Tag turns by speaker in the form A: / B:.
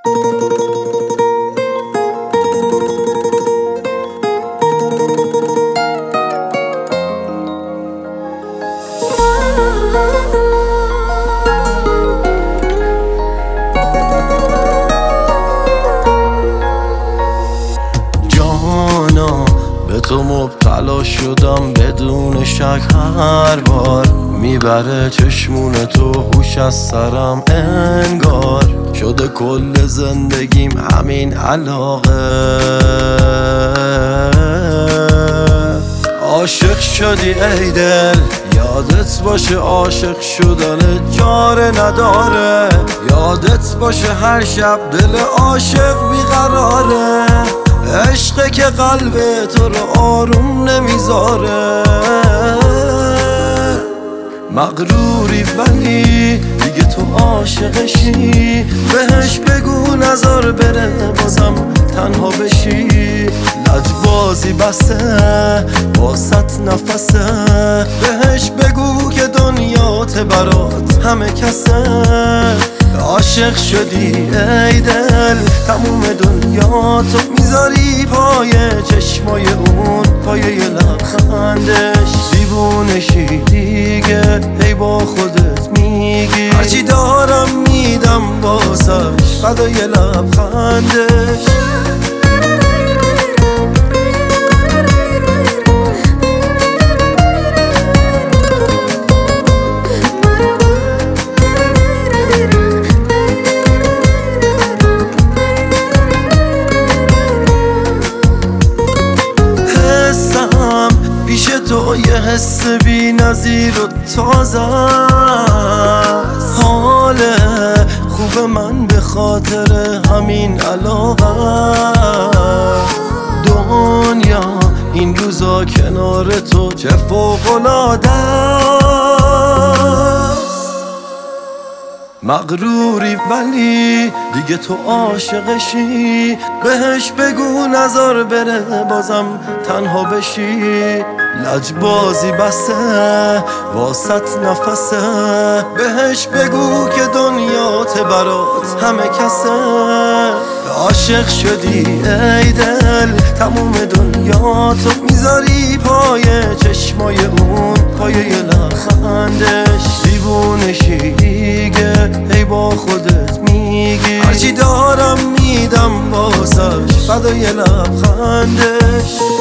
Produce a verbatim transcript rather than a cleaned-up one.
A: به تو مبتلا شدم بدون شک هر بار میبره چشمون تو هوش از سرم انگار شده کل زندگیم همین علاقه عاشق شدی ای دل یادت باشه عاشق شدن جاره نداره یادت باشه هر شب دل عاشق بیقراره عشقه که قلب تو رو آروم نمیذاره مغروری ولی دیگه تو عاشقشی بهش بگو نظر بره بازم تنها بشی لجبازی بسه واسط نفسه بهش بگو که دنیات برات همه کسه عاشق شدی ای دل تموم دنیا تو میذاری پای چشمای اون پایه لبخندش دیوونشی دیگه ای با خودت میگی هرچی دارم میدم واسش فدای لبخندش تو یه حس بی نظیر و تازه حال خوب من به خاطر همین علاقه دنیا این روزا کنار تو چه فوق‌العاده مغروری ولی دیگه تو عاشقشی بهش بگو نظر بره بازم تنها بشی لجبازی بسه واسط نفسه بهش بگو که دنیات برات همه کسه عاشق شدی ای دل تموم دنیا تو میذاری پای چشمای اون پایه لبخندش دیوونشی دیگه ای با خودت میگی هرچی دارم میدم واسش فدای لبخندش